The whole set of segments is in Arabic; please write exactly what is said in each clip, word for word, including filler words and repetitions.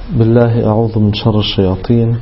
بالله أعوذ من شر الشياطين.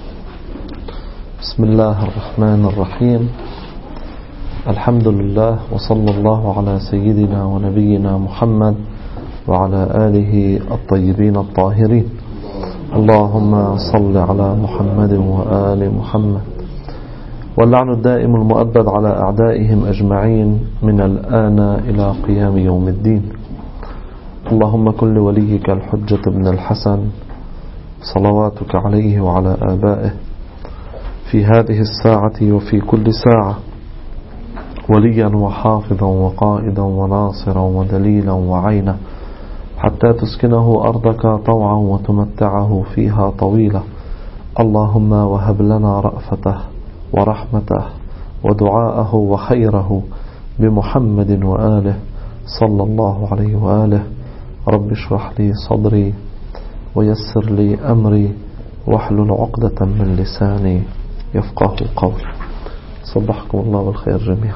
بسم الله الرحمن الرحيم. الحمد لله وصلى الله على سيدنا ونبينا محمد وعلى آله الطيبين الطاهرين. اللهم صل على محمد وآل محمد، واللعن الدائم المؤبد على أعدائهم أجمعين من الآن إلى قيام يوم الدين. اللهم كن لوليك الحجة بن الحسن صلواتك عليه وعلى آبائه في هذه الساعة وفي كل ساعة وليا وحافظا وقائدا وناصرا ودليلا وعينا، حتى تسكنه أرضك طوعا وتمتعه فيها طويلا. اللهم وهب لنا رأفته ورحمته ودعاءه وخيره بمحمد وآله صلى الله عليه وآله. رب اشرح لي صدري ويسر لي أمري واحلل عقدة من لساني يفقه قولي. صبحكم الله بالخير جميعا.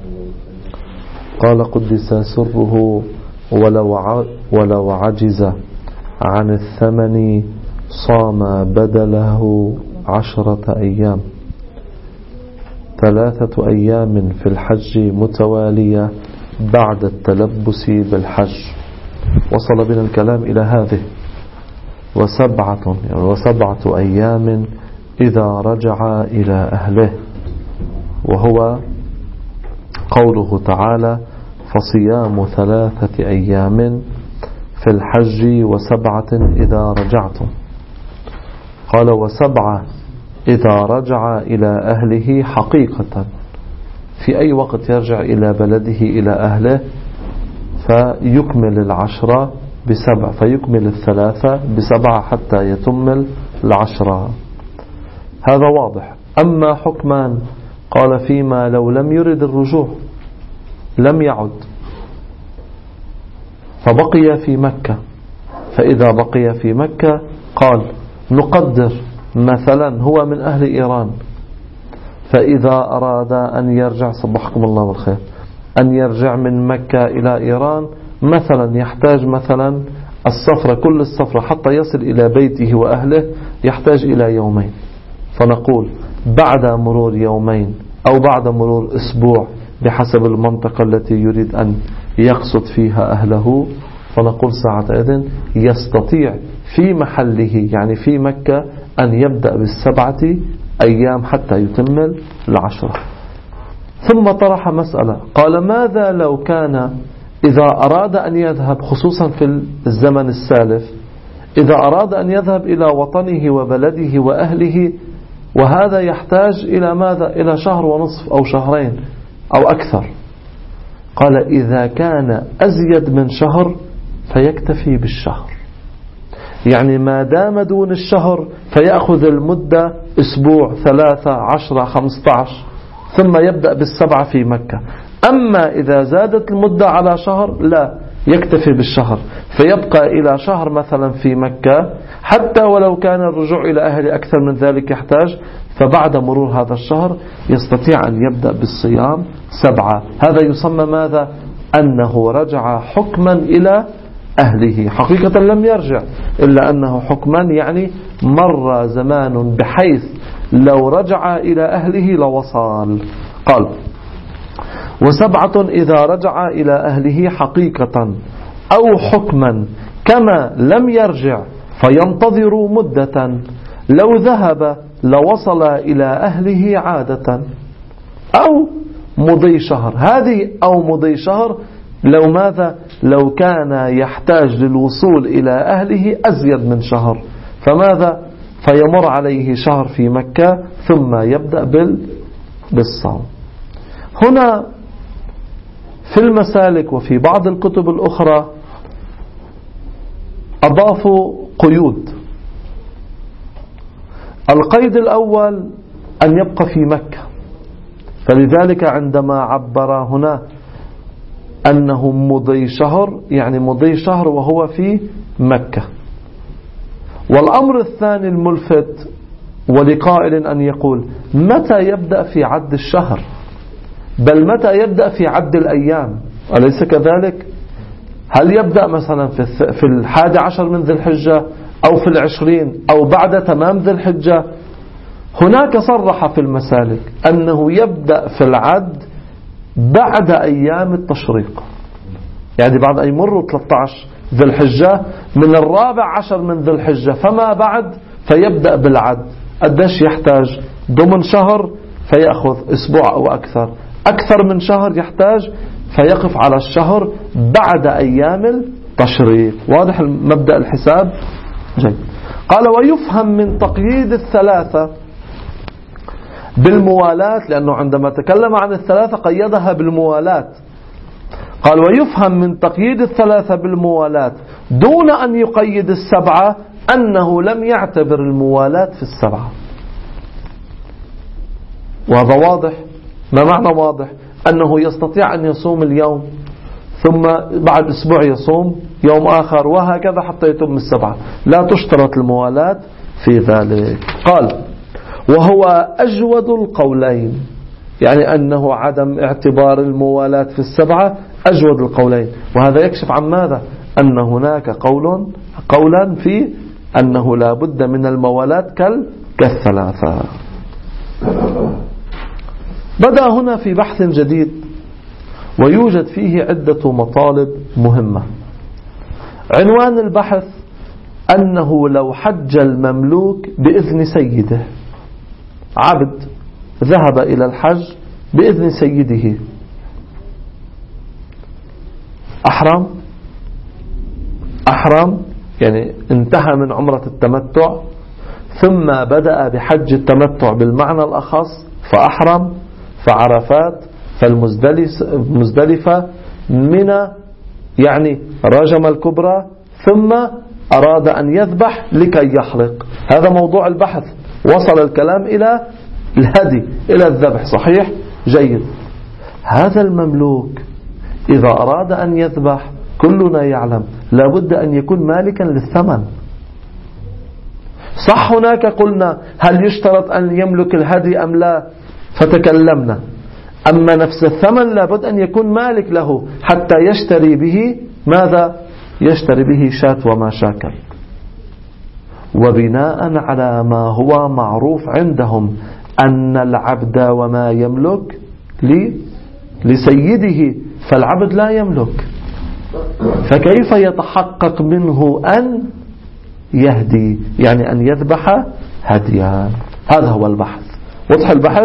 قال قدس سره: ولو ولو عجز عن الثمن صام بدله عشرة أيام، ثلاثة أيام في الحج متوالية بعد التلبس بالحج. وصل بنا الكلام إلى هذه: وسبعة يعني وسبعة أيام إذا رجع إلى أهله، وهو قوله تعالى: فصيام ثلاثة أيام في الحج وسبعة إذا رجعتم. قال: وسبعة إذا رجع إلى أهله حقيقة، في أي وقت يرجع إلى بلده إلى أهله فيكمل العشرة بسبع، فيكمل الثلاثة بسبعة حتى يتم العشرة. هذا واضح. أما حكمان قال: فيما لو لم يرد الرجوع، لم يعد فبقي في مكة، فإذا بقي في مكة قال: نقدر مثلا هو من أهل إيران، فإذا أراد أن يرجع، صبحكم الله بالخير، أن يرجع من مكة إلى إيران مثلا يحتاج مثلا السفرة، كل السفرة حتى يصل إلى بيته وأهله يحتاج إلى يومين، فنقول بعد مرور يومين أو بعد مرور أسبوع بحسب المنطقة التي يريد أن يقصد فيها أهله، فنقول ساعتئذ يستطيع في محله يعني في مكة أن يبدأ بالسبعة أيام حتى يتم العشرة. ثم طرح مسألة، قال: ماذا لو كان إذا أراد أن يذهب، خصوصا في الزمن السالف، إذا أراد أن يذهب إلى وطنه وبلده وأهله، وهذا يحتاج إلى ماذا؟ إلى شهر ونصف أو شهرين أو أكثر. قال: إذا كان أزيد من شهر فيكتفي بالشهر، يعني ما دام دون الشهر فيأخذ المدة أسبوع، ثلاثة، عشرة، خمسة عشر، ثم يبدأ بالسبعة في مكة. أما إذا زادت المدة على شهر لا، يكتفي بالشهر، فيبقى إلى شهر مثلا في مكة، حتى ولو كان الرجوع إلى أهل أكثر من ذلك يحتاج، فبعد مرور هذا الشهر يستطيع أن يبدأ بالصيام سبعة. هذا يسمى ماذا؟ أنه رجع حكما إلى أهله، حقيقة لم يرجع، إلا أنه حكما يعني مر زمان بحيث لو رجع إلى أهله لوصل. قال: وسبعة إذا رجع إلى أهله حقيقة أو حكما، كما لم يرجع فينتظر مدة، لو ذهب لوصل إلى أهله عادة، أو مضي شهر. هذه أو مضي شهر لو ماذا؟ لو كان يحتاج للوصول إلى أهله أزيد من شهر، فماذا؟ فيمر عليه شهر في مكة ثم يبدأ بالصوم. هنا في المسالك وفي بعض الكتب الأخرى أضافوا قيود. القيد الأول أن يبقى في مكة، فلذلك عندما عبر هنا أنه مضي شهر يعني مضي شهر وهو في مكة. والأمر الثاني الملفت ولقائل أن يقول: متى يبدأ في عد الشهر؟ بل متى يبدأ في عد الأيام؟ أليس كذلك؟ هل يبدأ مثلا في في الحادي عشر من ذي الحجة أو في العشرين أو بعد تمام ذي الحجة. هناك صرح في المسالك أنه يبدأ في العد بعد أيام التشريق، يعني بعد أن يمروا ثلاثة عشر ذي الحجة من الرابع عشر من ذي الحجة فما بعد فيبدأ بالعد. قديش يحتاج؟ ضمن شهر فيأخذ أسبوع أو أكثر، أكثر من شهر يحتاج فيقف على الشهر بعد أيام التشريق. واضح مبدأ الحساب؟ جيد. قال ويفهم من تقييد الثلاثة بالموالاة، لأنه عندما تكلم عن الثلاثة قيدها بالموالاة. قال ويفهم من تقييد الثلاثة بالموالاة دون أن يقيد السبعة أنه لم يعتبر الموالاة في السبعة. وهذا واضح. ما معنى واضح؟ أنه يستطيع أن يصوم اليوم ثم بعد أسبوع يصوم يوم آخر وهكذا حتى يتم السبعة، لا تشترط الموالاة في ذلك. قال وهو أجود القولين، يعني أنه عدم اعتبار الموالاة في السبعة أجود القولين. وهذا يكشف عن ماذا؟ أن هناك قول قولا في أنه لا بد من الموالاة كالثلاثة. بدأ هنا في بحث جديد ويوجد فيه عدة مطالب مهمة. عنوان البحث أنه لو حج المملوك بإذن سيده، عبد ذهب إلى الحج بإذن سيده، أحرم أحرم يعني انتهى من عمرة التمتع ثم بدأ بحج التمتع بالمعنى الأخص فأحرم فعرفات فالمزدلفة منى يعني رجم الكبرى ثم أراد أن يذبح لكي يحلق. هذا موضوع البحث. وصل الكلام إلى الهدي إلى الذبح. صحيح؟ جيد. هذا المملوك إذا أراد أن يذبح كلنا يعلم لابد أن يكون مالكا للثمن. صح هناك قلنا هل يشترط أن يملك الهدي أم لا فتكلمنا. أما نفس الثمن لابد أن يكون مالك له حتى يشتري به ماذا؟ يشتري به شاة وما شاكل. وبناء على ما هو معروف عندهم أن العبد وما يملك لسيده، فالعبد لا يملك، فكيف يتحقق منه أن يهدي يعني أن يذبح هديا؟ هذا هو البحث. وضح البحث.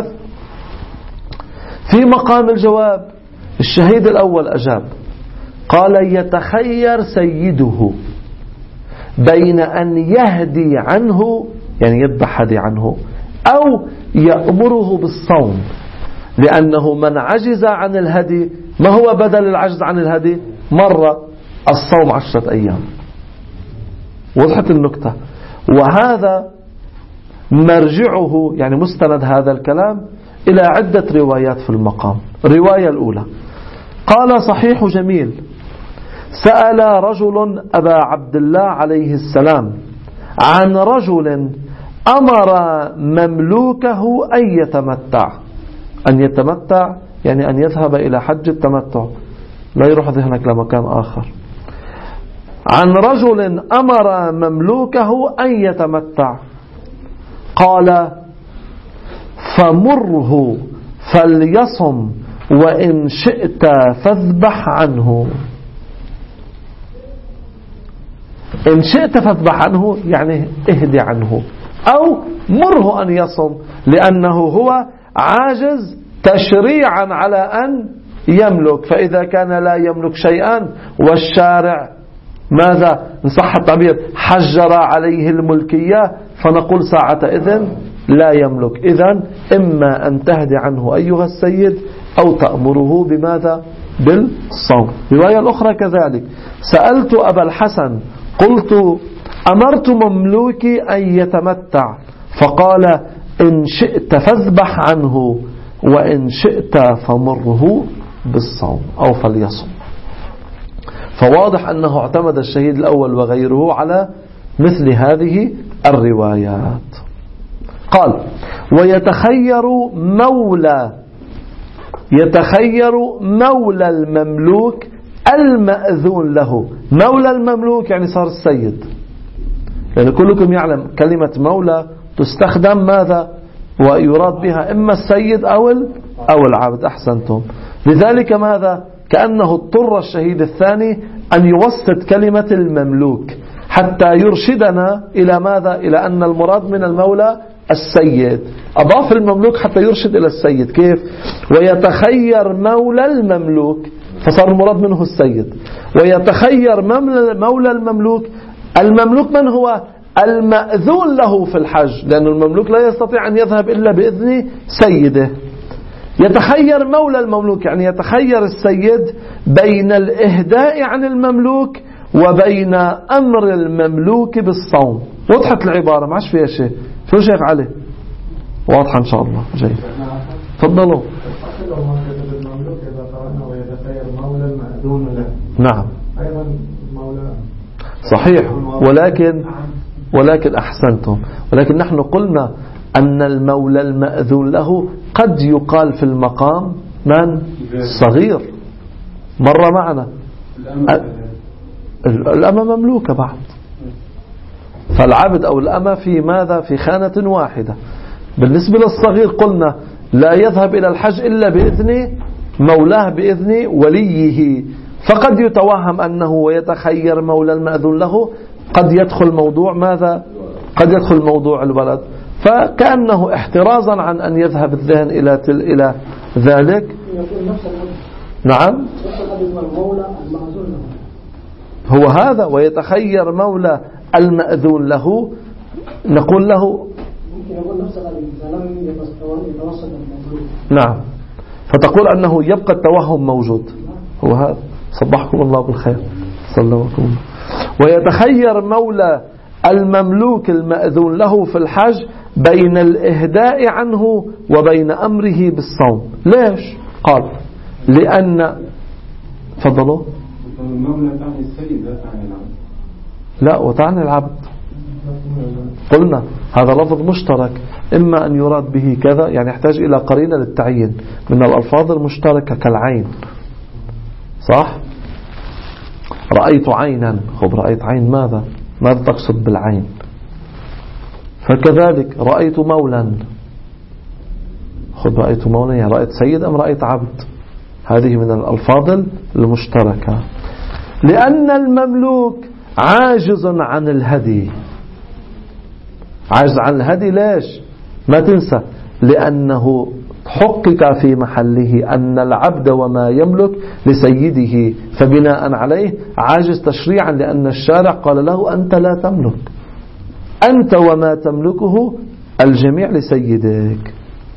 في مقام الجواب الشهيد الأول أجاب قال يتخير سيده بين أن يهدي عنه يعني يذبح هدي عنه أو يأمره بالصوم، لأنه من عجز عن الهدي ما هو بدل العجز عن الهدي؟ مرة الصوم عشرة أيام. وضحت النكتة. وهذا مرجعه يعني مستند هذا الكلام إلى عدة روايات في المقام. الرواية الأولى قال صحيح جميل سأل رجل أبا عبد الله عليه السلام عن رجل أمر مملوكه أن يتمتع. أن يتمتع يعني أن يذهب إلى حج التمتع، لا يروح ذهنك لمكان آخر. عن رجل أمر مملوكه أن يتمتع قال فمره فليصم وإن شئت فاذبح عنه. إن شئت فاذبح عنه يعني اهدي عنه، أو مره أن يصم لأنه هو عاجز تشريعا على أن يملك. فإذا كان لا يملك شيئا والشارع ماذا إن صح التعبير حجر عليه الملكية فنقول ساعة إذن لا يملك. إذن إما أن تهدي عنه أيها السيد أو تأمره بماذا؟ بالصوم. رواية الأخرى كذلك سألت أبا الحسن قلت أمرت مملوكي أن يتمتع فقال إن شئت فاذبح عنه وإن شئت فمره بالصوم أو فليصم. فواضح أنه اعتمد الشهيد الأول وغيره على مثل هذه الروايات. قال ويتخير مولى يتخير مولى المملوك المأذون له. مولى المملوك يعني صار السيد، يعني كلكم يعلم كلمة مولى تستخدم ماذا ويراد بها إما السيد أو أو العبد. أحسنتم. لذلك ماذا كأنه اضطر الشهيد الثاني أن يوسط كلمة المملوك حتى يرشدنا إلى ماذا؟ إلى أن المراد من المولى السيد. أضاف المملوك حتى يرشد إلى السيد. كيف؟ ويتخير مولى المملوك، فصار المراد منه السيد. ويتخير مولى المملوك. المملوك من هو؟ المأذون له في الحج، لأن المملوك لا يستطيع أن يذهب إلا بإذن سيده. يتخير مولى المملوك يعني يتخير السيد بين الإهداء عن المملوك وبين أمر المملوك بالصوم. وضحت العبارة ما عادش فيها شيء. شو شيخ علي؟ واضحة إن شاء الله. جيد. تفضلوا. نعم صحيح، ولكن ولكن أحسنتم، ولكن نحن قلنا أن المولى المأذون له قد يقال في المقام من؟ صغير. مر معنا الأمة مملوكة بعد، فالعبد أو الأمة في ماذا؟ في خانة واحدة. بالنسبة للصغير قلنا لا يذهب إلى الحج إلا بإذن مولاه، بإذن وليه. فقد يتوهم أنه ويتخير مولى المأذون له قد يدخل موضوع ماذا؟ قد يدخل موضوع الولد، فكأنه احترازا عن أن يذهب الذهن إلى تل إلى ذلك. نعم هو هذا. ويتخير مولى المأذون له، نقول له نعم، فتقول أنه يبقى التوهم موجود. هو هذا. صبحكم الله بالخير. صلى الله عليه وسلم. ويتخير مولى المملوك المأذون له في الحج بين الإهداء عنه وبين أمره بالصوم. ليش؟ قال لأن فضلوا المولى تعني السيد لا تعني العبد. لا، وتعني العبد. قلنا هذا لفظ مشترك، إما أن يراد به كذا، يعني يحتاج إلى قرينة للتعيين من الألفاظ المشتركة كالعين. صح؟ رأيت عينا. خب رأيت عين ماذا؟ ماذا تقصد بالعين؟ فكذلك رأيت مولا. خب رأيت مولا يعني رأيت سيد أم رأيت عبد؟ هذه من الألفاظ المشتركة. لأن المملوك عاجز عن الهدي. عاجز عن الهدي ليش؟ ما تنسى لأنه حقق في محله أن العبد وما يملك لسيده، فبناء عليه عاجز تشريعا، لأن الشارع قال له أنت لا تملك، أنت وما تملكه الجميع لسيدك.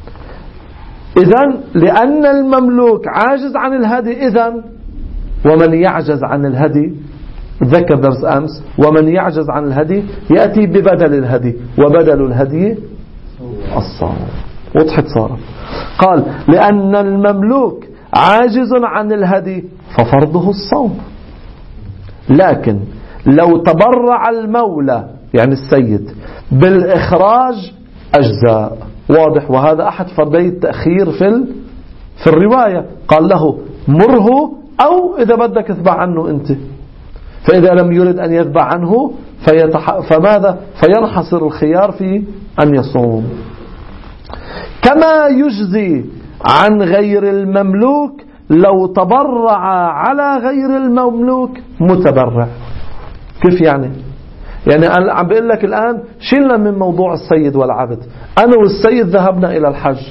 إذن لأن المملوك عاجز عن الهدي، إذن ومن يعجز عن الهدي، ذكر درس أمس، ومن يعجز عن الهدي يأتي ببدل الهدي، وبدل الهدي الصوم. وضحت صارت. قال لأن المملوك عاجز عن الهدي ففرضه الصوم. لكن لو تبرع المولى يعني السيد بالإخراج أجزاء. واضح. وهذا أحد فردي التأخير في في الرواية. قال له مره، أو إذا بدك اذبح عنه أنت. فإذا لم يرد أن يذبح عنه فيتح... فماذا؟ فينحصر الخيار في أن يصوم. كما يجزي عن غير المملوك لو تبرع على غير المملوك متبرع. كيف يعني؟ يعني أنا عم بقول لك الآن شلنا من موضوع السيد والعبد. أنا والسيد ذهبنا إلى الحج،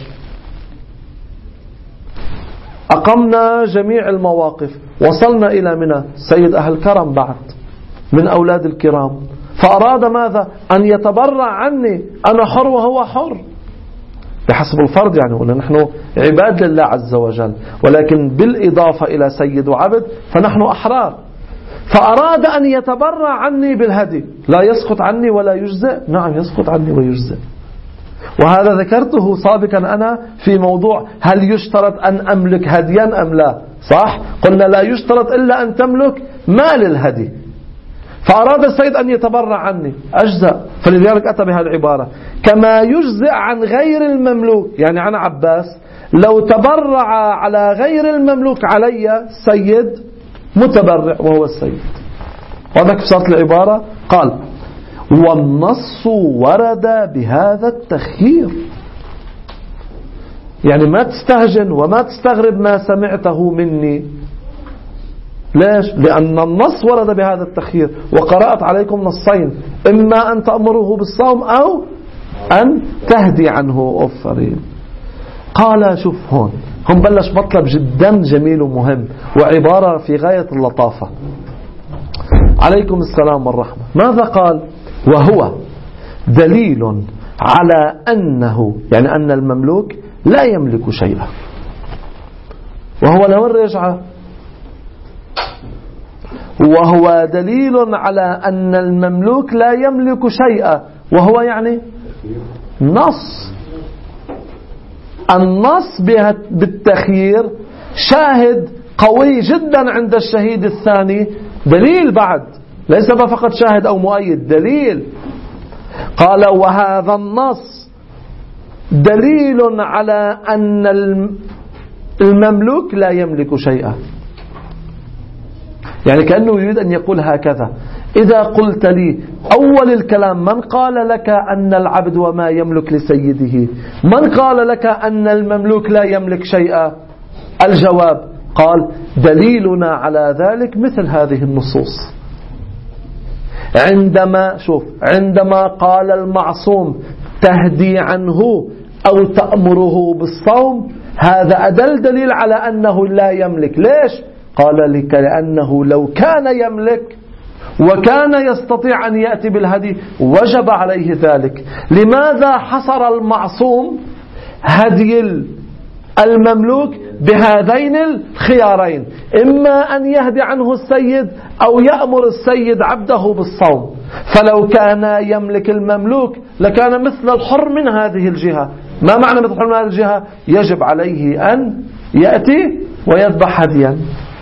أقمنا جميع المواقف، وصلنا إلى منى. سيد أهل كرم بعد من أولاد الكرام، فأراد ماذا؟ أن يتبرع عني. أنا حر وهو حر بحسب الفرض، يعني قلنا نحن عباد لله عز وجل، ولكن بالإضافة إلى سيد وعبد فنحن أحرار. فأراد أن يتبرع عني بالهدي. لا يسقط عني ولا يجزئ؟ نعم يسقط عني ويجزئ. وهذا ذكرته سابقا أنا في موضوع هل يشترط أن أملك هديا أم لا. صح؟ قلنا لا يشترط إلا أن تملك مال الهدي. فأراد السيد أن يتبرع عني أجزاء، فلذلك أتى بهذه العبارة كما يجزئ عن غير المملوك، يعني عن عباس لو تبرع على غير المملوك علي سيد متبرع وهو السيد. وهذا كيف صارت العبارة؟ قال والنص ورد بهذا التخيير. يعني ما تستهجن وما تستغرب ما سمعته مني. ليش؟ لأن النص ورد بهذا التخيير، وقرأت عليكم نصين، إما أن تأمره بالصوم أو أن تهدي عنه. أفرين قال شوف هون هم بلش مطلب جدا جميل ومهم وعبارة في غاية اللطافة. عليكم السلام والرحمة. ماذا قال؟ وهو دليل على أنه، يعني أن المملوك لا يملك شيئا. وهو لوين رجعه؟ وهو دليل على أن المملوك لا يملك شيئا، وهو يعني نص. النص بالتخيير شاهد قوي جدا عند الشهيد الثاني، دليل بعد، ليس فقط شاهد أو مؤيد، دليل. قال وهذا النص دليل على أن المملوك لا يملك شيئا. يعني كأنه يريد أن يقول هكذا: إذا قلت لي أول الكلام من قال لك أن العبد وما يملك لسيده؟ من قال لك أن المملوك لا يملك شيئا؟ الجواب قال دليلنا على ذلك مثل هذه النصوص. عندما شوف عندما قال المعصوم تهدي عنه أو تأمره بالصوم، هذا أدل دليل على أنه لا يملك. ليش؟ قال لك لأنه لو كان يملك وكان يستطيع أن يأتي بالهدي وجب عليه ذلك. لماذا حصر المعصوم هدي المملوك بهذين الخيارين؟ إما أن يهدي عنه السيد أو يأمر السيد عبده بالصوم. فلو كان يملك المملوك لكان مثل الحر من هذه الجهة. ما معنى مثل الحر من هذه الجهة؟ يجب عليه أن يأتي ويذبح هديا.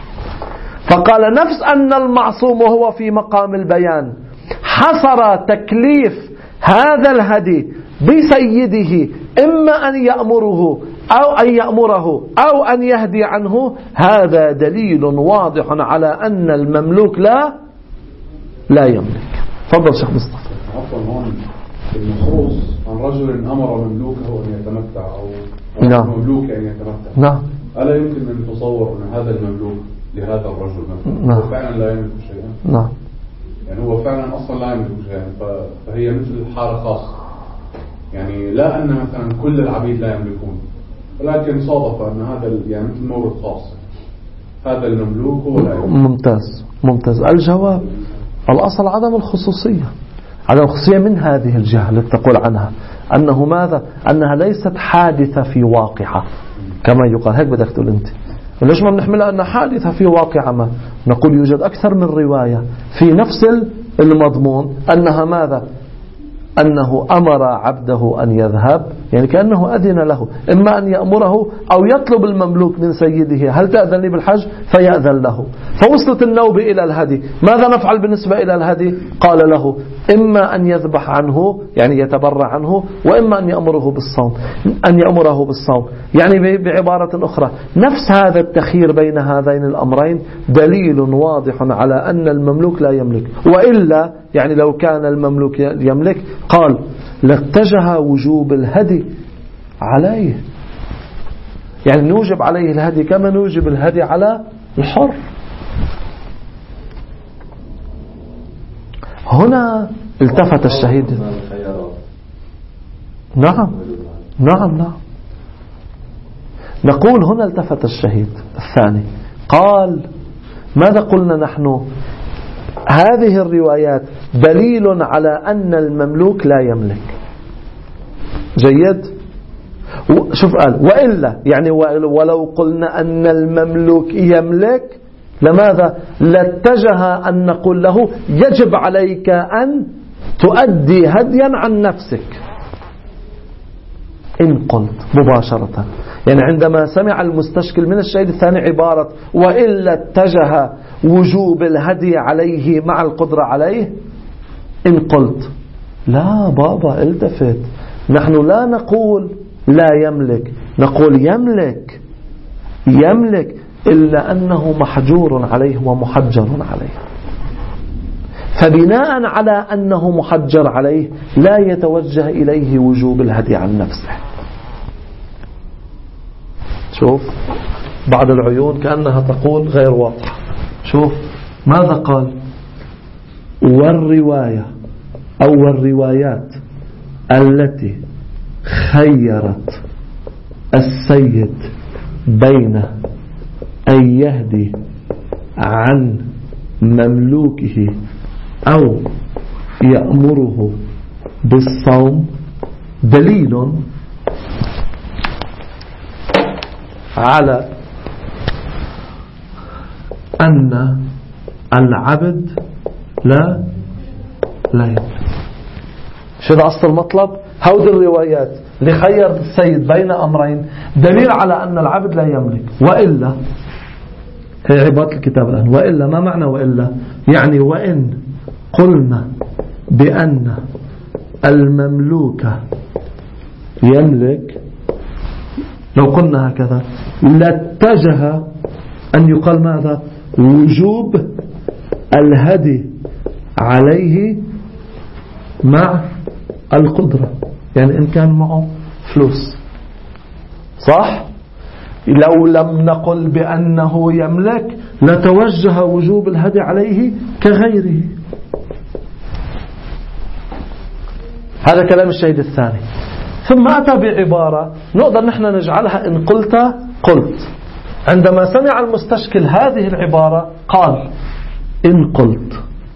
فقال نفس أن المعصوم وهو في مقام البيان حصر تكليف هذا الهدي بسيده، إما أن يأمره أو أن يأمره أو أن يهدي عنه. هذا دليل واضح على أن المملوك لا لا يملك. تفضل شيخ مصطفى. عفوا، هون النصوص عن رجل أمر مملوكه أن يتمتع أو نعم. مملوك أن يتمتع. نعم. ألا يمكن أن نتصور أن هذا المملوك لهذا الرجل مثلا نعم. هو فعلا لا يملك شيئا؟ نعم. يعني هو فعلا أصلا لا يملك شيئا، فهي مثل حالة خاصة. يعني لا أن مثلا كل العبيد لا يملكون، ولكن صادف أن هذا يعني مثل مورد خاص، هذا المملوك هو لا يملك. ممتاز ممتاز. الجواب الأصل عدم الخصوصية. عدم الخصوصية من هذه الجهة التي تقول عنها أنه ماذا؟ أنها ليست حادثة في واقعة كما يقال. هيك بدك تقول أنت. ليش ما بنحملها أنها حادثة في واقعة؟ ما نقول يوجد أكثر من رواية في نفس المضمون أنها ماذا؟ أنه أمر عبده أن يذهب، يعني كأنه أذن له، إما أن يأمره أو يطلب المملوك من سيده هل تأذن لي بالحج؟ فيأذن له. فوصلت النوبة إلى الهدي، ماذا نفعل بالنسبة إلى الهدي؟ قال له إما أن يذبح عنه يعني يتبرع عنه، وإما أن يأمره بالصوم أن يأمره بالصوم. يعني بعبارة أخرى نفس هذا التخيير بين هذين الأمرين دليل واضح على أن المملوك لا يملك. وإلا يعني لو كان المملوك يملك قال لاتجه وجوب الهدي عليه، يعني نوجب عليه الهدي كما نوجب الهدي على الحر. هنا التفت الشهيد. نعم نعم نعم. نقول هنا التفت الشهيد الثاني قال ماذا قلنا نحن؟ هذه الروايات دليل على أن المملوك لا يملك. جيد. شوف قال وإلا يعني ولو قلنا أن المملوك يملك لماذا؟ لاتجه أن نقول له يجب عليك أن تؤدي هديا عن نفسك. إن قلت مباشرة، يعني عندما سمع المستشكل من الشهيد الثاني عبارة وإلا اتجه وجوب الهدي عليه مع القدرة عليه، إن قلت لا بابا التفت، نحن لا نقول لا يملك، نقول يملك يملك إلا أنه محجور عليه ومحجر عليه. فبناء على أنه محجر عليه لا يتوجه إليه وجوب الهدي عن نفسه. شوف بعض العيون كأنها تقول غير واضحة. شوف ماذا قال: والرواية أو الروايات التي خيرت السيد بين أن يهدي عن مملوكه أو يأمره بالصوم دليل على أن العبد لا لا يملك. شو ده أصل المطلب؟ هود الروايات لخير السيد بين أمرين دليل على أن العبد لا يملك. وإلا هي عبارة الكتاب الآن: وإلا ما معنى وإلا؟ يعني وإن قلنا بأن المملوك يملك، لو قلنا هكذا لاتجه أن يقال ماذا؟ وجوب الهدي عليه مع القدرة، يعني إن كان معه فلوس. صح؟ لو لم نقل بأنه يملك لتوجه وجوب الهدي عليه كغيره. هذا كلام الشهيد الثاني. ثم أتى بعبارة نقدر نحن نجعلها إن قلت قلت. عندما سمع المستشكل هذه العبارة قال: إن قلت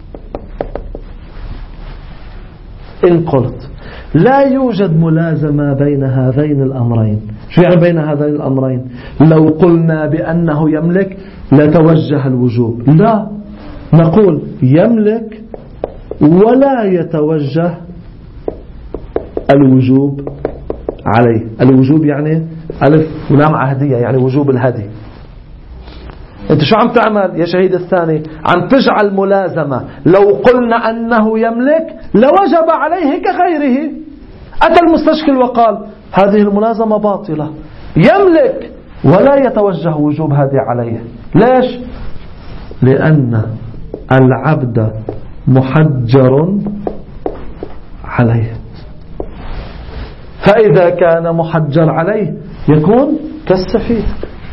إن قلت لا يوجد ملازمة بين هذين الأمرين. شو يعني بين هذين الأمرين؟ لو قلنا بأنه يملك لتوجه الوجوب. لا، نقول يملك ولا يتوجه الوجوب عليه. الوجوب يعني ألف ولام عهدية، يعني وجوب الهدي. انت شو عم تعمل يا شهيد الثاني؟ عم تجعل ملازمة. لو قلنا أنه يملك لوجب عليه كغيره. أتى المستشكل وقال هذه الملازمة باطلة، يملك ولا يتوجه وجوب هدي عليه. ليش؟ لأن العبد محجر عليه، فإذا كان محجر عليه يكون كالسفيه.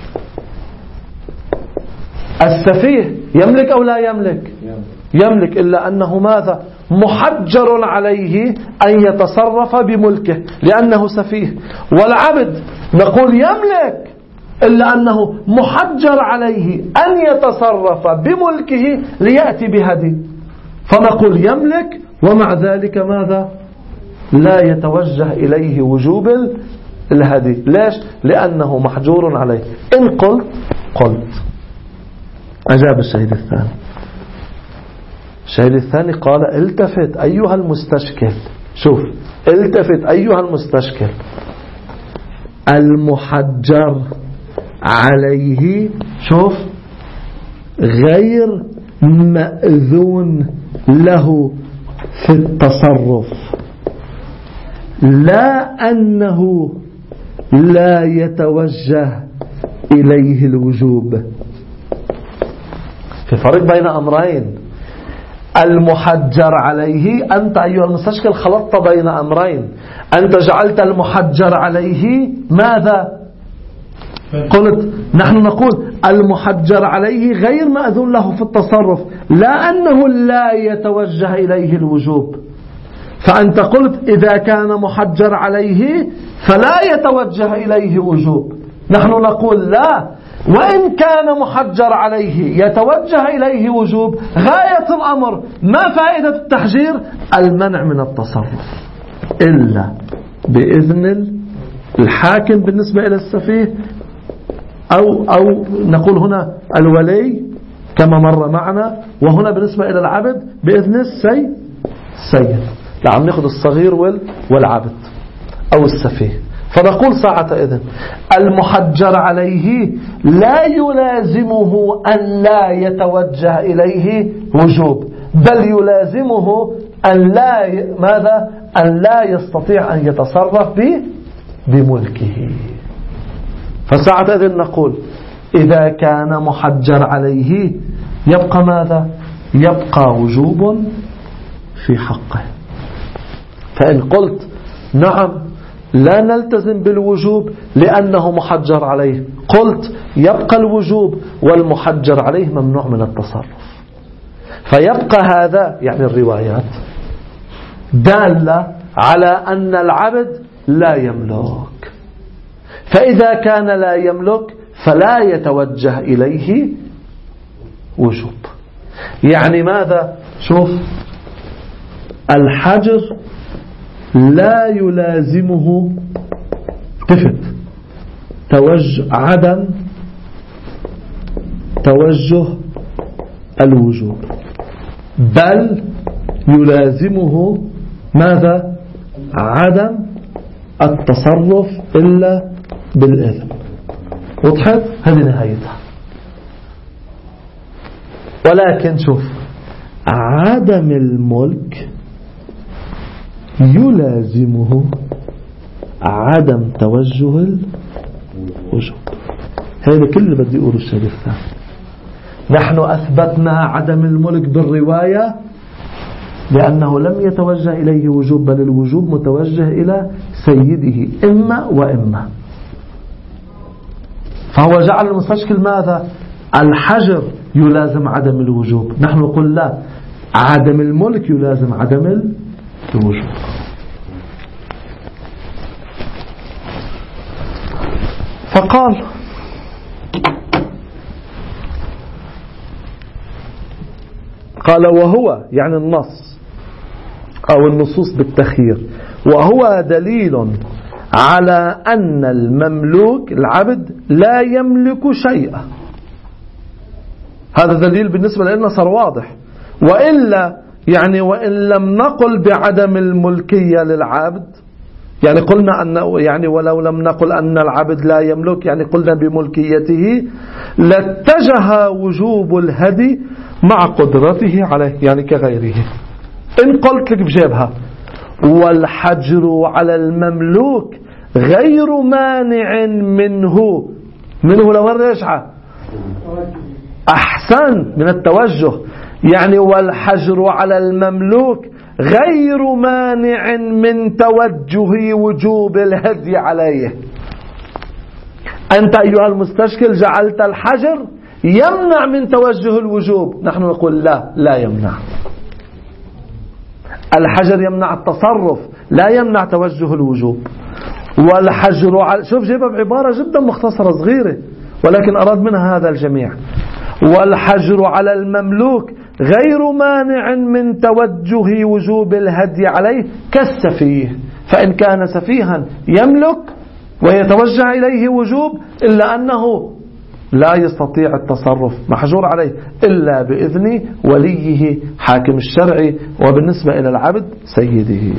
السفيه يملك أو لا يملك؟ يملك، إلا أنه ماذا؟ محجر عليه أن يتصرف بملكه لأنه سفيه. والعبد نقول يملك، إلا أنه محجر عليه أن يتصرف بملكه ليأتي بهدي. فنقول يملك ومع ذلك ماذا؟ لا يتوجه إليه وجوب الهدي. ليش؟ لأنه محجور عليه. إن قلت قلت. أجاب الشهيد الثاني. الشهيد الثاني قال: التفت أيها المستشكل. شوف، التفت أيها المستشكل. المحجر عليه، شوف، غير مأذون له في التصرف، لا أنه لا يتوجه إليه الوجوب. في فرق بين أمرين. المحجر عليه، أنت أيها المستشكل خلطت بين أمرين. أنت جعلت المحجر عليه ماذا؟ قلت نحن نقول المحجر عليه غير مأذون له في التصرف، لا أنه لا يتوجه إليه الوجوب. فأنت قلت إذا كان محجر عليه فلا يتوجه إليه وجوب. نحن نقول لا، وإن كان محجر عليه يتوجه إليه وجوب. غاية الأمر ما فائدة التحجير؟ المنع من التصرف إلا بإذن الحاكم بالنسبة إلى السفيه، أو, أو نقول هنا الولي كما مر معنا، وهنا بالنسبة إلى العبد بإذن السي السيد. لا، عم ناخذ الصغير والعبد أو السفيه. فنقول ساعة إذن المحجر عليه لا يلازمه أن لا يتوجه إليه وجوب، بل يلازمه أن لا ي... ماذا؟ أن لا يستطيع أن يتصرف ب... بملكه. فساعة إذن نقول إذا كان محجر عليه يبقى ماذا؟ يبقى وجوب في حقه. فإن قلت نعم لا نلتزم بالوجوب لأنه محجر عليه، قلت يبقى الوجوب والمحجر عليه ممنوع من التصرف. فيبقى هذا يعني الروايات دالة على أن العبد لا يملك، فإذا كان لا يملك فلا يتوجه إليه وجوب. يعني ماذا؟ شوف، الحجر لا يلازمه تفت توجه عدم توجه الوجوب، بل يلازمه ماذا؟ عدم التصرف إلا بالإذن. وضحت؟ هذه نهايتها. ولكن شوف، عدم الملك يلازمه عدم توجه الوجوب. هذا كل اللي بدي أقوله الشيء الثاني. نحن أثبتنا عدم الملك بالرواية لأنه لم يتوجه إليه وجوب، بل الوجوب متوجه إلى سيده إما وإما. فهو جعل المستشكل ماذا؟ الحجر يلازم عدم الوجوب. نحن نقول لا، عدم الملك يلازم عدم الوجوب. فقال قال وهو يعني النص أو النصوص بالتخيير، وهو دليل على أن المملوك العبد لا يملك شيئا. هذا دليل بالنسبة لنا صار واضح. وإلا يعني وإن لم نقل بعدم الملكية للعبد، يعني قلنا أن يعني ولو لم نقل أن العبد لا يملك، يعني قلنا بملكيته، لاتجه وجوب الهدي مع قدرته عليه، يعني كغيره. إن قلت لك بجيبها والحجر على المملوك غير مانع منه منه لو الرجعة أحسن من التوجه، يعني والحجر على المملوك غير مانع من توجه وجوب الهدي عليه. أنت أيها المستشكل جعلت الحجر يمنع من توجه الوجوب، نحن نقول لا، لا يمنع. الحجر يمنع التصرف، لا يمنع توجه الوجوب. والحجر على، شوف جيبها بعبارة جدا مختصرة صغيرة ولكن أراد منها هذا الجميع. والحجر على المملوك غير مانع من توجه وجوب الهدي عليه كالسفيه، فإن كان سفيها يملك ويتوجه إليه وجوب إلا أنه لا يستطيع التصرف، محجور عليه إلا بإذن وليه حاكم الشرعي، وبالنسبة إلى العبد سيده.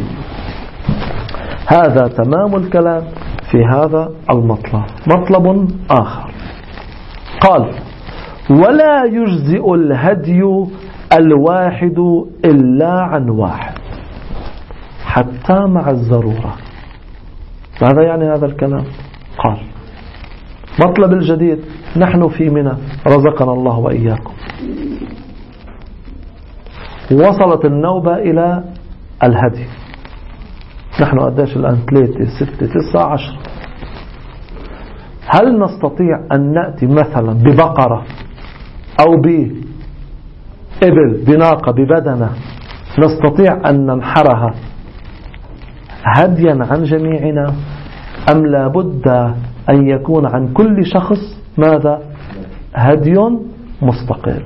هذا تمام الكلام في هذا المطلب. مطلب آخر قال ولا يجزئ الهدي الواحد إلا عن واحد حتى مع الضرورة. ماذا يعني هذا الكلام؟ قال مطلب الجديد، نحن في منى رزقنا الله وإياكم، وصلت النوبة إلى الهدي، نحن قداش الآن؟ ثلاثة ستة تسعة عشر. هل نستطيع أن نأتي مثلا ببقرة أو بإبل بناقة ببدنة نستطيع أن ننحرها هديا عن جميعنا، أم لا بد أن يكون عن كل شخص ماذا؟ هدي مستقل؟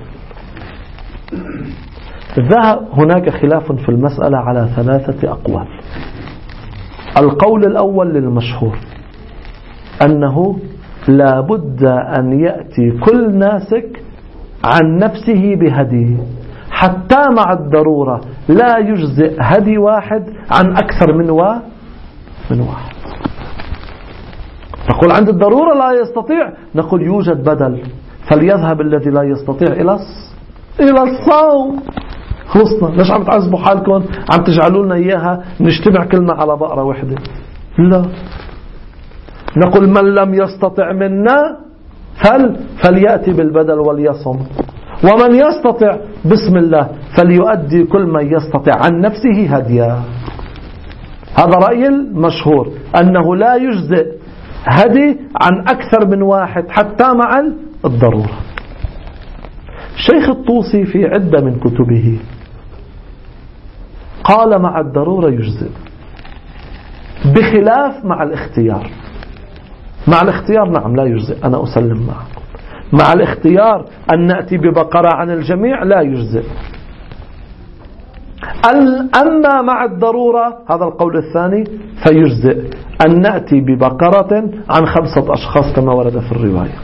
ذهب هناك خلاف في المسألة على ثلاثة أقوال. القول الأول للمشهور أنه لا بد أن يأتي كل ناسك عن نفسه بهديه، حتى مع الضرورة لا يجزئ هدي واحد عن أكثر من وا من واحد. نقول عند الضرورة لا يستطيع، نقول يوجد بدل، فليذهب الذي لا يستطيع إلى إلى الصوم. خلصنا، ليش عم تعذبوا حالكم؟ عم تجعلوا لنا إياها نجتمع كلنا على بقرة واحدة؟ لا، نقول من لم يستطع منا فل فليأتي بالبدل وليصم. ومن يستطع بسم الله فليؤدي كل من يستطع عن نفسه هديا. هذا رأي المشهور أنه لا يجزئ هدي عن أكثر من واحد حتى مع الضرورة. الشيخ الطوسي في عدة من كتبه قال مع الضرورة يجزئ، بخلاف مع الاختيار. مع الاختيار نعم لا يجزئ، أنا أسلم معكم. مع الاختيار أن نأتي ببقرة عن الجميع لا يجزئ. أما مع الضرورة هذا القول الثاني فيجزئ أن نأتي ببقرة عن خمسة أشخاص كما ورد في الرواية،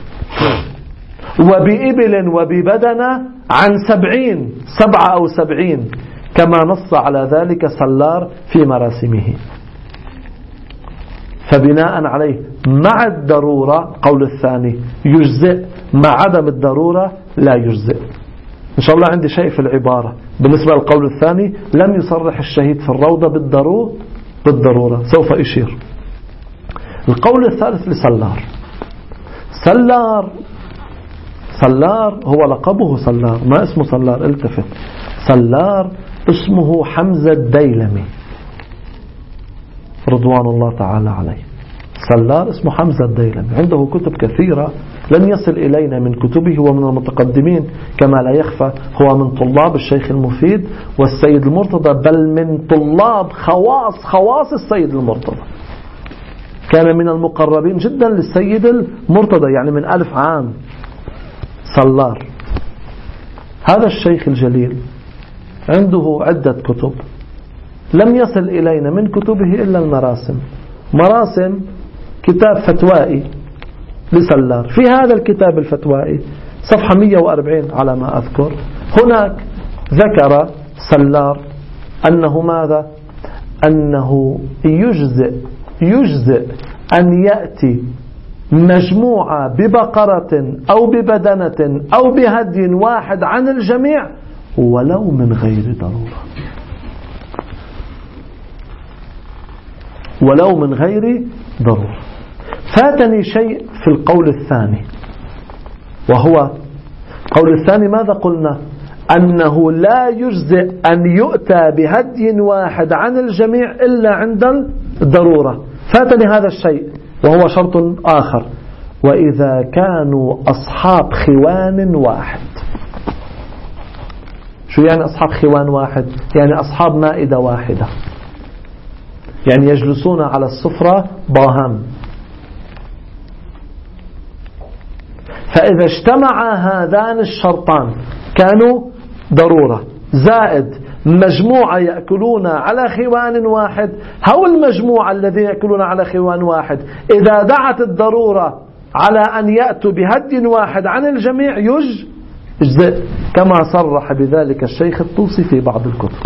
وبإبل وببدنة عن سبعين، سبعة أو سبعين، كما نص على ذلك سلار في مراسمه. فبناء عليه مع الضرورة قول الثاني يجزئ، مع عدم الضرورة لا يجزئ. إن شاء الله عندي شيء في العبارة بالنسبة للقول الثاني، لم يصرح الشهيد في الروضة بالضرورة بالضرورة سوف أشير. القول الثالث لسلار. سلار سلار هو لقبه سلار، ما اسمه سلار، التفت. سلار اسمه حمزة الديلمي رضوان الله تعالى عليه. سلار اسمه حمزة الديلمي، عنده كتب كثيرة لم يصل إلينا من كتبه، هو من المتقدمين كما لا يخفى، هو من طلاب الشيخ المفيد والسيد المرتضى، بل من طلاب خواص خواص السيد المرتضى، كان من المقربين جدا للسيد المرتضى يعني من ألف عام. سلار هذا الشيخ الجليل عنده عدة كتب لم يصل إلينا من كتبه إلا المراسم. مراسم كتاب فتوائي لسلار، في هذا الكتاب الفتوائي صفحة مئة وأربعين على ما أذكر، هناك ذكر سلار أنه ماذا؟ أنه يجزئ يجزئ أن يأتي مجموعة ببقرة أو ببدنة أو بهدي واحد عن الجميع ولو من غير ضرورة، ولو من غير ضرورة. فاتني شيء في القول الثاني، وهو قول الثاني ماذا قلنا؟ أنه لا يجزئ أن يؤتى بهدي واحد عن الجميع إلا عند الضرورة. فاتني هذا الشيء وهو شرط آخر، وإذا كانوا أصحاب خوان واحد. شو يعني أصحاب خوان واحد؟ يعني أصحاب مائدة واحدة، يعني يجلسون على السفرة باهم. فإذا اجتمع هذان الشرطان كانوا ضرورة، زائد مجموعة يأكلون على خوان واحد، هو المجموعة الذين يأكلون على خوان واحد إذا دعت الضرورة على أن يأتوا بهد واحد عن الجميع يجزئ، كما صرح بذلك الشيخ الطوسي في بعض الكتب،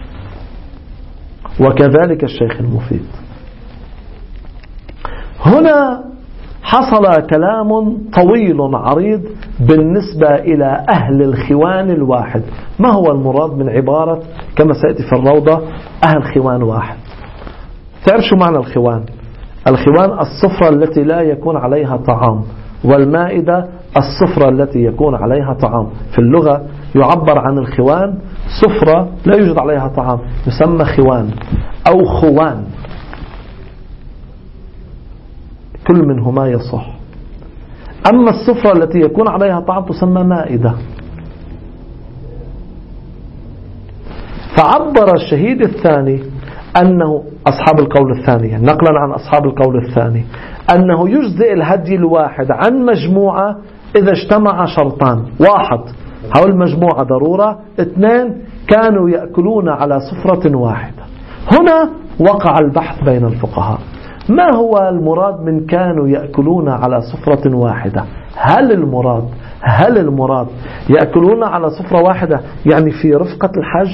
وكذلك الشيخ المفيد. هنا حصل كلام طويل عريض بالنسبة إلى أهل الخوان الواحد. ما هو المراد من عبارة كما سيأتي في الروضة أهل خوان واحد؟ تعرف شو معنى الخوان؟ الخوان السفرة التي لا يكون عليها طعام، والمائدة السفرة التي يكون عليها طعام. في اللغة يعبر عن الخوان سفرة لا يوجد عليها طعام يسمى خوان أو خوان، كل منهما يصح. أما السفرة التي يكون عليها طعام تسمى مائدة. فعبر الشهيد الثاني أنه أصحاب القول الثاني، نقلا عن أصحاب القول الثاني، أنه يجزئ الهدي الواحد عن مجموعة إذا اجتمع شرطان: واحد هو المجموعة ضرورة، اثنين كانوا يأكلون على سفرة واحدة. هنا وقع البحث بين الفقهاء، ما هو المراد من كانوا يأكلون على سفرة واحدة؟ هل المراد هل المراد يأكلون على سفرة واحدة يعني في رفقة الحج،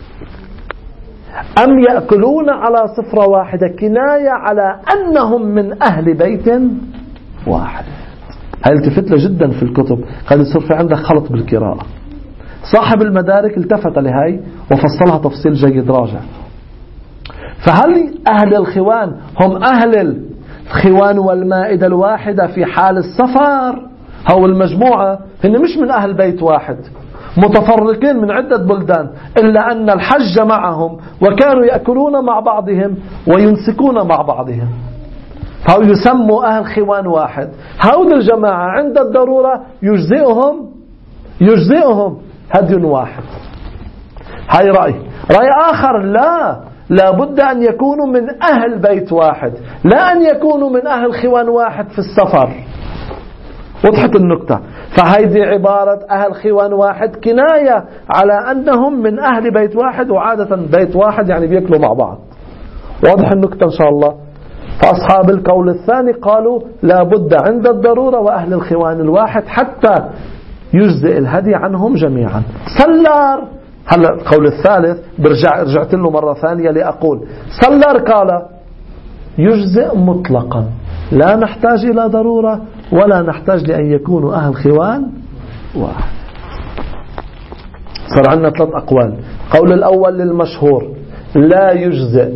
أم يأكلون على سفرة واحدة كناية على أنهم من أهل بيت واحد؟ هاي التفت له جدا في الكتب، قال يصير في عندك خلط بالقراءة. صاحب المدارك التفت لهاي وفصلها تفصيل جيد راجع. فهل أهل الخوان هم أهل الخوان والمائدة الواحدة في حال السفر، هو المجموعة هن مش من أهل بيت واحد، متفرقين من عدة بلدان، إلا أن الحج معهم وكانوا يأكلون مع بعضهم وينسكون مع بعضهم، فهو يسموا أهل خوان واحد. هؤلاء الجماعة عند الضرورة يجزئهم يجزئهم هدي واحد. هاي رأي. رأي آخر لا، لابد أن يكونوا من أهل بيت واحد، لا أن يكونوا من أهل خوان واحد في السفر. وضحت النكتة؟ فهذه عبارة أهل خوان واحد كناية على أنهم من أهل بيت واحد، وعادة بيت واحد يعني بيأكلوا مع بعض. واضح النكتة إن شاء الله؟ فأصحاب القول الثاني قالوا لابد عند الضرورة وأهل الخوان الواحد حتى يجزئ الهدي عنهم جميعا. سلار هلا القول الثالث برجع رجعت له مرة ثانية لأقول سلار قال يجزئ مطلقا، لا نحتاج إلى ضرورة ولا نحتاج لأن يكونوا أهل خوان واحد. صار عندنا ثلاث أقوال. قول الأول للمشهور لا يجزئ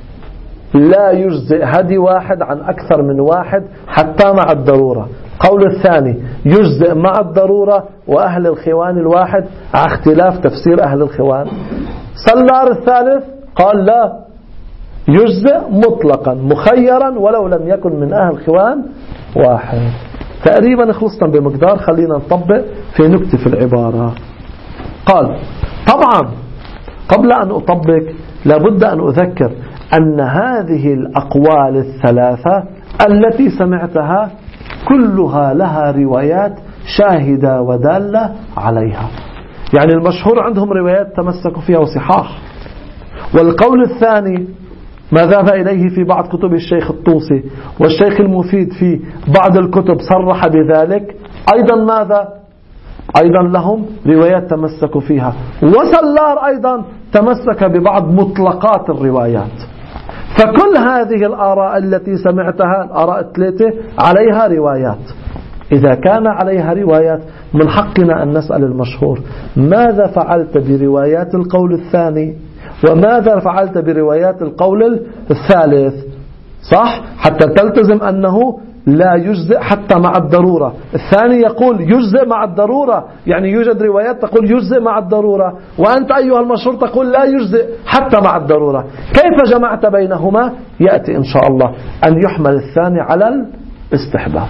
لا يجزئ هدي واحد عن أكثر من واحد حتى مع الضرورة. قول الثاني يجزئ مع الضرورة وأهل الخوان الواحد على اختلاف تفسير أهل الخوان. سلار الثالث قال لا يجزئ مطلقا مخيرا ولو لم يكن من أهل خوان واحد. تقريبا خلصنا بمقدار، خلينا نطبق في نكتة في العبارة. قال طبعا قبل أن أطبق لابد أن أذكر أن هذه الأقوال الثلاثة التي سمعتها كلها لها روايات شاهدة ودالة عليها، يعني المشهور عندهم روايات تمسكوا فيها وصحاح. والقول الثاني ما ذهب إليه في بعض كتب الشيخ الطوسي والشيخ المفيد في بعض الكتب صرح بذلك أيضا، ماذا أيضا لهم روايات تمسكوا فيها. وسلار أيضا تمسك ببعض مطلقات الروايات. فكل هذه الآراء التي سمعتها الآراء الثلاثة عليها روايات. إذا كان عليها روايات من حقنا أن نسأل المشهور ماذا فعلت بروايات القول الثاني وماذا فعلت بروايات القول الثالث، صح؟ حتى تلتزم أنه لا يجزئ حتى مع الضرورة. الثاني يقول يجزئ مع الضرورة، يعني يوجد روايات تقول يجزئ مع الضرورة، وأنت أيها المشهور تقول لا يجزئ حتى مع الضرورة. كيف جمعت بينهما؟ يأتي إن شاء الله أن يحمل الثاني على الاستحباب.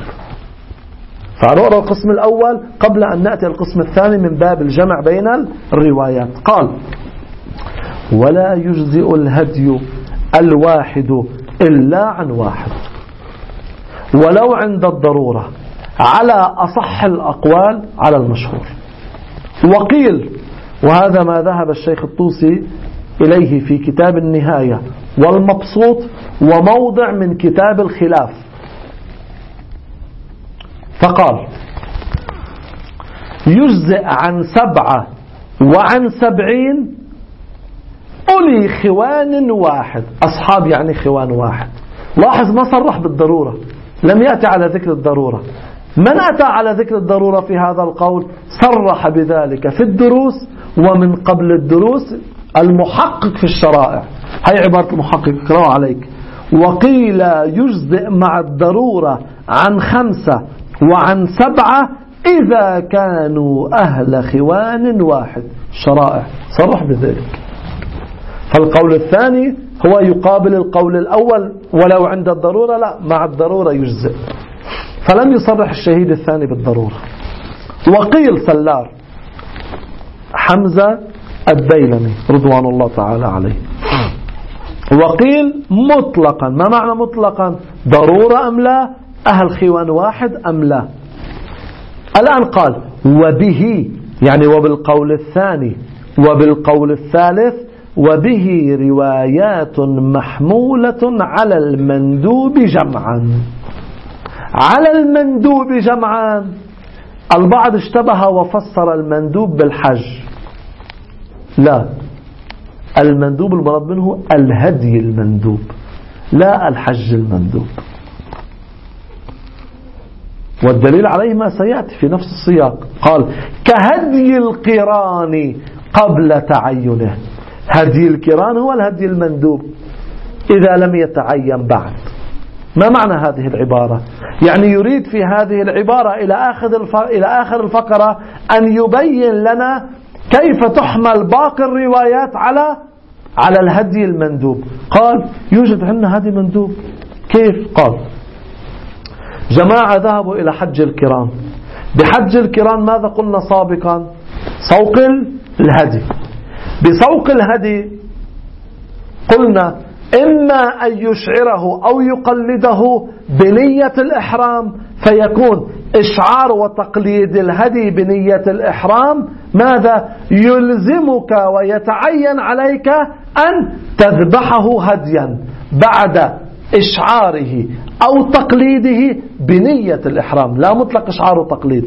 فنقرأ القسم الأول قبل أن نأتي القسم الثاني من باب الجمع بين الروايات. قال ولا يجزئ الهدي الواحد إلا عن واحد ولو عند الضرورة على أصح الأقوال على المشهور. وقيل، وهذا ما ذهب الشيخ الطوسي إليه في كتاب النهاية والمبسوط وموضع من كتاب الخلاف، فقال يجزئ عن سبعة وعن سبعين أولي خوان واحد، أصحاب يعني خوان واحد. لاحظ ما صرح بالضرورة، لم يأتي على ذكر الضرورة. من أتى على ذكر الضرورة في هذا القول صرح بذلك في الدروس ومن قبل الدروس المحقق في الشرائع. هي عبارة المحقق اقرأوا عليك. وقيل يجزئ مع الضرورة عن خمسة وعن سبعة إذا كانوا أهل خوان واحد. شرائع صرح بذلك. فالقول الثاني هو يقابل القول الأول ولو عند الضرورة، لا مع الضرورة يجزئ. فلم يصرح الشهيد الثاني بالضرورة. وقيل سلار حمزة الديلمي رضوان الله تعالى عليه. وقيل مطلقا. ما معنى مطلقا؟ ضرورة أم لا؟ أهل خوان واحد أم لا؟ الآن قال وبه، يعني وبالقول الثاني وبالقول الثالث وبه روايات محمولة على المندوب جمعا. على المندوب جمعا. البعض اشتبه وفسر المندوب بالحج. لا، المندوب المراد منه الهدي المندوب لا الحج المندوب. والدليل عليه ما سيأتي في نفس السياق. قال كهدي القران قبل تعينه. هدي القران هو الهدي المندوب إذا لم يتعين بعد. ما معنى هذه العبارة؟ يعني يريد في هذه العبارة إلى آخر إلى آخر الفقرة أن يبين لنا كيف تحمل باقي الروايات على على الهدي المندوب. قال يوجد عندنا هدي مندوب. كيف؟ قال جماعة ذهبوا إلى حج الكرام. بحج الكرام ماذا قلنا سابقا؟ سوق الهدي. بسوق الهدي قلنا إما أن يشعره أو يقلده بنية الإحرام، فيكون إشعار وتقليد الهدي بنية الإحرام ماذا؟ يلزمك ويتعين عليك أن تذبحه هديا بعد إشعاره أو تقليده بنية الإحرام، لا مطلق إشعار وتقليد.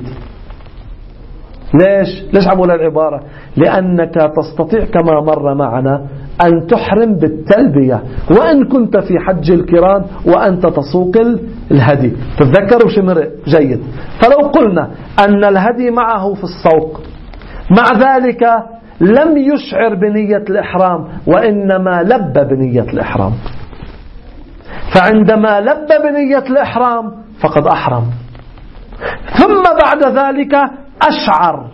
ليش؟ ليش عمول العبارة؟ لأنك تستطيع كما مر معنا أن تحرم بالتلبية وإن كنت في حج الكرام وأنت تسوق الهدي. تتذكروا شمر جيد. فلو قلنا أن الهدي معه في السوق، مع ذلك لم يشعر بنية الإحرام وإنما لبى بنية الإحرام، فعندما لبى بنية الإحرام فقد أحرم، ثم بعد ذلك أشعر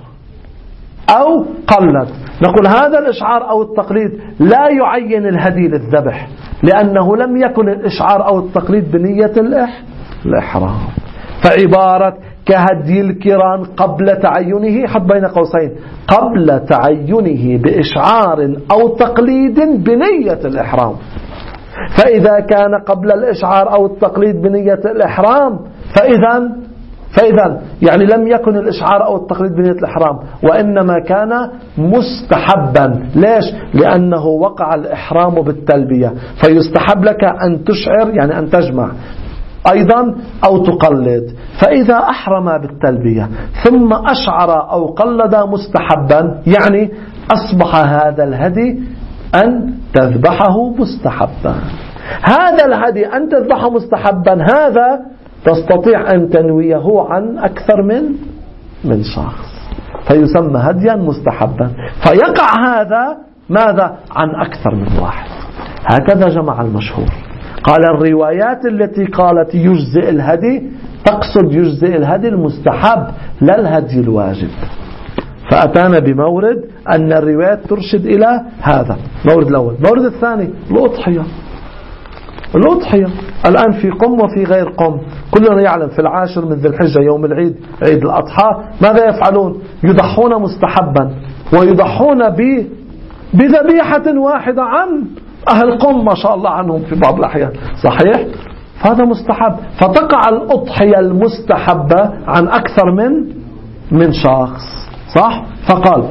أو قلد، نقول هذا الإشعار أو التقليد لا يعين الهدي للذبح، لأنه لم يكن الإشعار أو التقليد بنية الإحرام. فعبارة كهدي الكرام قبل تعينه، حط بين قوسين، قبل تعينه بإشعار أو تقليد بنية الإحرام. فإذا كان قبل الإشعار أو التقليد بنية الإحرام فإذا فإذا يعني لم يكن الإشعار أو التقليد بنية الإحرام وإنما كان مستحبا. ليش؟ لأنه وقع الإحرام بالتلبية، فيستحب لك أن تشعر يعني أن تجمع أيضا أو تقلد. فإذا أحرم بالتلبية ثم أشعر أو قلد مستحبا يعني أصبح هذا الهدي أن تذبحه مستحبا. هذا الهدي أن تذبحه مستحبا هذا تستطيع أن تنويه عن أكثر من من شخص، فيسمى هديا مستحبا، فيقع هذا ماذا؟ عن أكثر من واحد. هكذا جمع المشهور. قال الروايات التي قالت يجزئ الهدي تقصد يجزئ الهدي المستحب لا الهدي الواجب. فأتانا بمورد أن الروايات ترشد إلى هذا. مورد الأول. مورد الثاني الأضحية. الأضحية الآن في قم وفي غير قم. كلنا يعلم في العاشر من ذي الحجة يوم العيد عيد الأضحى ماذا يفعلون؟ يضحون مستحبا ويضحون ب بذبيحة واحدة عن أهل قم ما شاء الله عنهم في بعض الأحيان. صحيح؟ فهذا مستحب، فتقع الأضحية المستحبة عن أكثر من من شخص. صح؟ فقال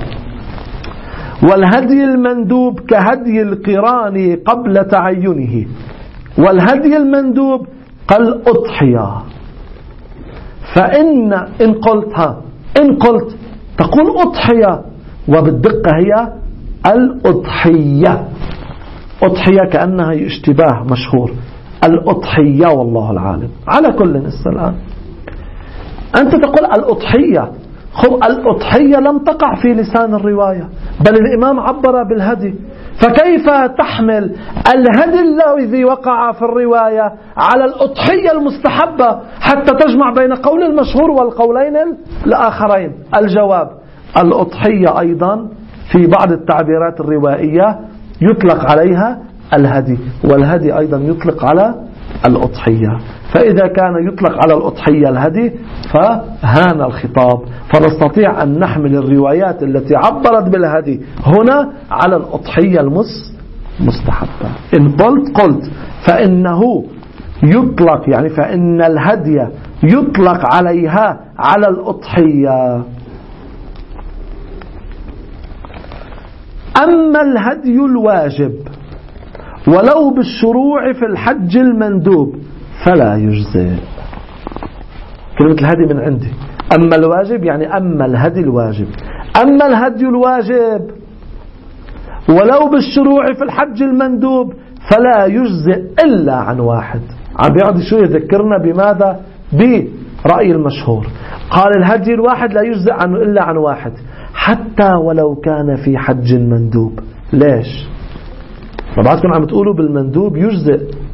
والهدي المندوب كهدي القران قبل تعينه. والهدي المندوب قال أضحية. فإن إن قلت ها إن قلت تقول أضحية وبالدقة هي الأضحية. أضحية كأنها اشتباه مشهور. الأضحية والله العالم. على كل السلام أنت تقول الأضحية، خب الأضحية لم تقع في لسان الرواية بل الإمام عبر بالهدي، فكيف تحمل الهدي الذي وقع في الرواية على الأضحية المستحبة حتى تجمع بين قول المشهور والقولين الآخرين؟ الجواب الأضحية أيضا في بعض التعبيرات الروائية يطلق عليها الهدي، والهدي أيضا يطلق على الأضحية. فإذا كان يطلق على الأضحية الهدي فهان الخطاب، فنستطيع أن نحمل الروايات التي عبرت بالهدي هنا على الأضحية المستحبة. إن قلت قلت فإنه يطلق يعني فإن الهدي يطلق عليها على الأضحية. أما الهدي الواجب ولو بالشروع في الحج المندوب فلا يجزئ. كلمة الهدي من عندي. أما الواجب يعني أما الهدي الواجب. أما الهدي الواجب ولو بالشروع في الحج المندوب فلا يجزئ إلا عن واحد. عم بيقعد شو يذكرنا بماذا؟ برأي المشهور. قال الهدي الواحد لا يجزئ عنه إلا عن واحد حتى ولو كان في حج مندوب. ليش؟ فبعدكم عم تقولوا بالمندوب يجزئ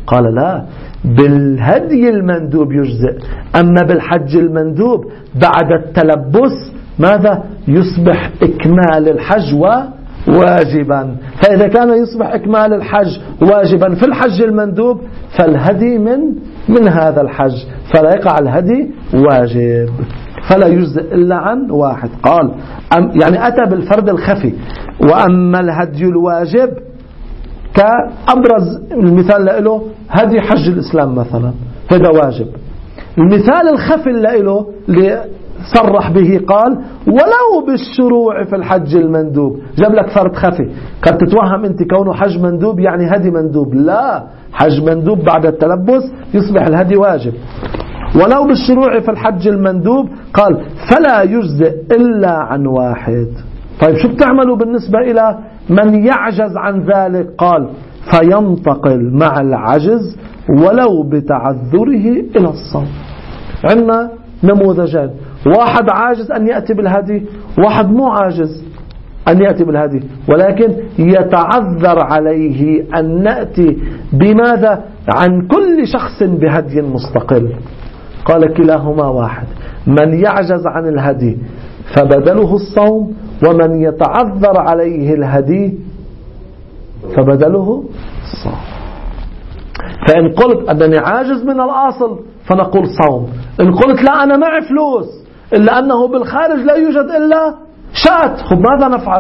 قال لا، بالهدي المندوب يجزئ، أما بالحج المندوب بعد التلبس ماذا؟ يصبح إكمال الحج واجبا. فإذا كان يصبح إكمال الحج واجبا في الحج المندوب فالهدي من من هذا الحج، فلا يقع الهدي واجب، فلا يجزئ إلا عن واحد. قال يعني أتى بالفرد الخفي. وأما الهدي الواجب كأبرز المثال له هدي حج الإسلام مثلا، هذا واجب. المثال الخفي له صرح به قال ولو بالشروع في الحج المندوب، جاب لك فرد خفي. قد تتوهم انت كونه حج مندوب يعني هدي مندوب، لا، حج مندوب بعد التلبس يصبح الهدي واجب. ولو بالشروع في الحج المندوب قال فلا يجزئ إلا عن واحد. طيب شو بتعملوا بالنسبة إلى من يعجز عن ذلك؟ قال فينتقل مع العجز ولو بتعذره إلى الصوم. عندنا نموذجان، واحد عاجز أن يأتي بالهدي، واحد مو عاجز أن يأتي بالهدي ولكن يتعذر عليه أن نأتي بماذا؟ عن كل شخص بهدي مستقل. قال كلاهما واحد، من يعجز عن الهدي فبدله الصوم، ومن يتعذر عليه الهدي فبدله الصوم. فإن قلت أنني عاجز من الأصل فنقول صوم، إن قلت لا أنا معي فلوس إلا أنه بالخارج لا يوجد إلا شات، خب ماذا نفعل؟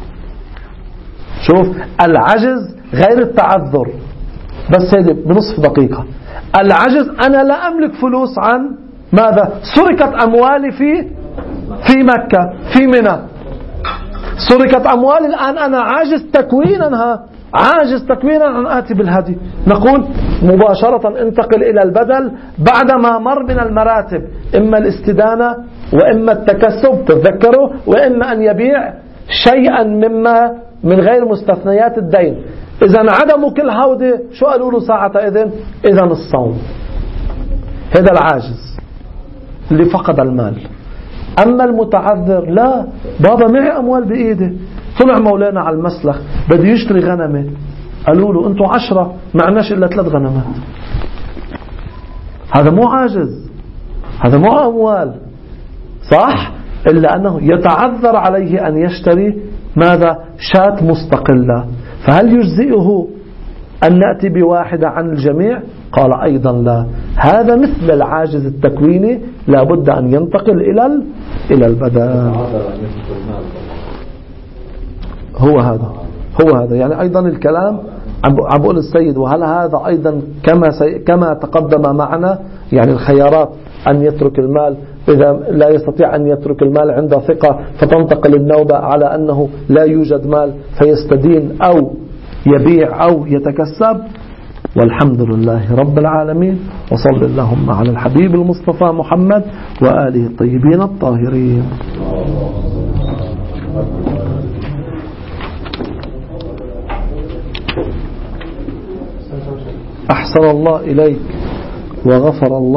شوف، العجز غير التعذر، بس هذه بنصف دقيقة. العجز أنا لا أملك فلوس عن ماذا؟ سرقت أموالي في في مكة في منى، سرقت أموالي الآن أنا عاجز تكوينها، عاجز تكوينا أن آتي بالهدي. نقول مباشرة انتقل إلى البدل بعدما مر من المراتب، إما الاستدانة وإما التكسب تذكروا، وإما أن يبيع شيئا مما من غير مستثنيات الدين. إذا عدموا كل هودة شو قالوا له ساعة إذن؟ إذن الصوم. هذا العاجز اللي فقد المال. أما المتعذر لا، بابا معي أموال بإيده، طلع مولانا على المسلخ بده يشتري غنمة، قالوا له أنتوا عشرة معناش إلا ثلاث غنمات. هذا مو عاجز، هذا مو أموال، صح؟ إلا أنه يتعذر عليه أن يشتري ماذا؟ شاة مستقلة. فهل يجزئه أن نأتي بواحدة عن الجميع؟ قال أيضا لا، هذا مثل العاجز التكويني لا بد أن ينتقل إلى إلى البدن. هو هذا هو هذا يعني أيضا الكلام عم بقول السيد. وهل هذا أيضا كما كما تقدم معنا، يعني الخيارات أن يترك المال إذا لا يستطيع أن يترك المال عند ثقة فتنتقل النوبة على أنه لا يوجد مال فيستدين أو يبيع أو يتكسب. والحمد لله رب العالمين، وصل اللهم على الحبيب المصطفى محمد وآله الطيبين الطاهرين. أحسن الله إليك وغفر الله